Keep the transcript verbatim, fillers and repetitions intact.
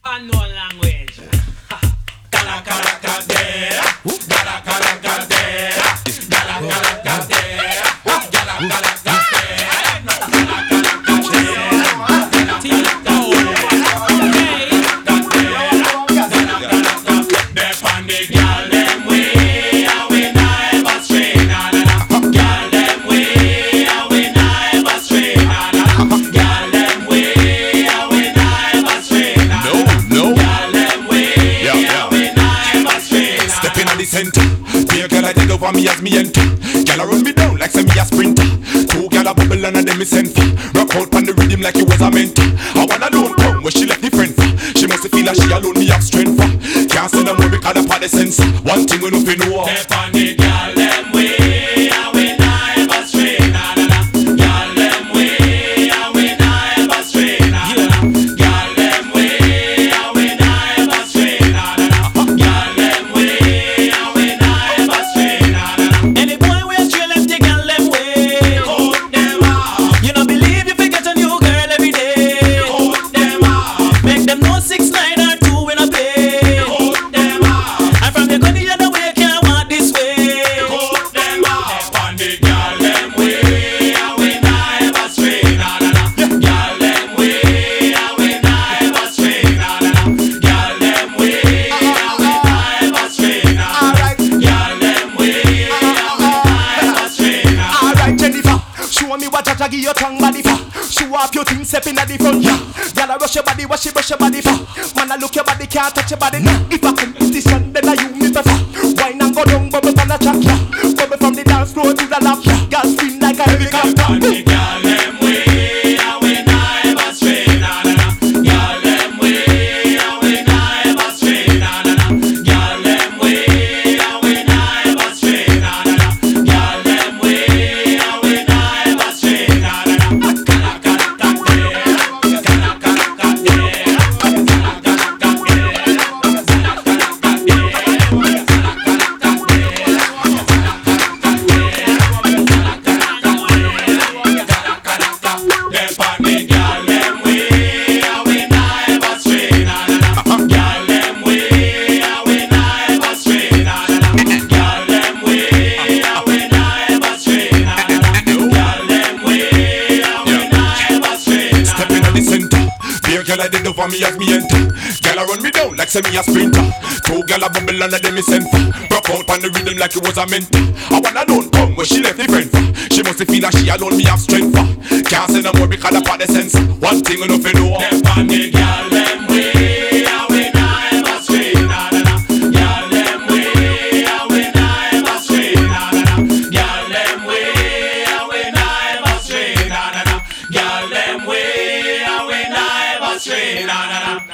Unknown language. Gala gala gala gala gala gala gala gala gala gala gala over me as me enter. Girl a run me down like say me a sprinter. Two girl a bubble and a them me send for. Rock out on the rhythm like it was a mentor. I wanna don't come where she left the friend for. She must feel like she alone me have strength for. Can't send them more because of the sense. One thing we no fi know. Step on the girl them way, and we not ever stray. Na na na. Girl them way, and we not ever stray. Na na na. Girl them way, and we not ever stray. Na na na. Girl them way, and we not ever stray. Any boy will trail left the girl them way. Cut them off. You don't believe you forget a new girl every day. Cut them off. Make them know six nine or two in a play. Cut them off. And from your gun the other way can't walk this way. Cut them off. Step on the girl them way, and we not ever stray. Na na na. Girl them way, and we not ever stray. Na na na. Girl them way, and we not ever stray. Na na na. Girl them way. Alright Jennifer, show me what Jaja give your tongue body for. Show up your things step in at the front. Yeah, girl I rush your body, wash it, brush your body for. Man I look your body, can't touch your body. Nah. If I competition, then I you me prefer. Wine and go down, bubble on the track. Yeah, bubble from the dance floor to the lap. Yeah, girl scream like a helicopter. Girl them way, and we not ever stray. Na na na. Girl them way, and we not ever stray. Na na na. Girl them way, and we not ever stray. Na na na. Girl them way, and we not ever stray. Na na na. Gala gala gala gala gala gala Girl I did over me as me enter. Girl I run me down like say me a sprinter. Two girl a bubble and a them me send for. Rock out on the rhythm like it was a mentor. I wanna don't come where she left the friend for. She must feel like she alone me have strength for. Can't send no more because of the sense. One thing we no fi know. Step on the girl them way, and we not ever stray. Na na na. Girl them way, and we not ever stray. Na na na. Girl them way, and we not ever stray. Na na na. Girl them way, and we not ever stray. Na na na.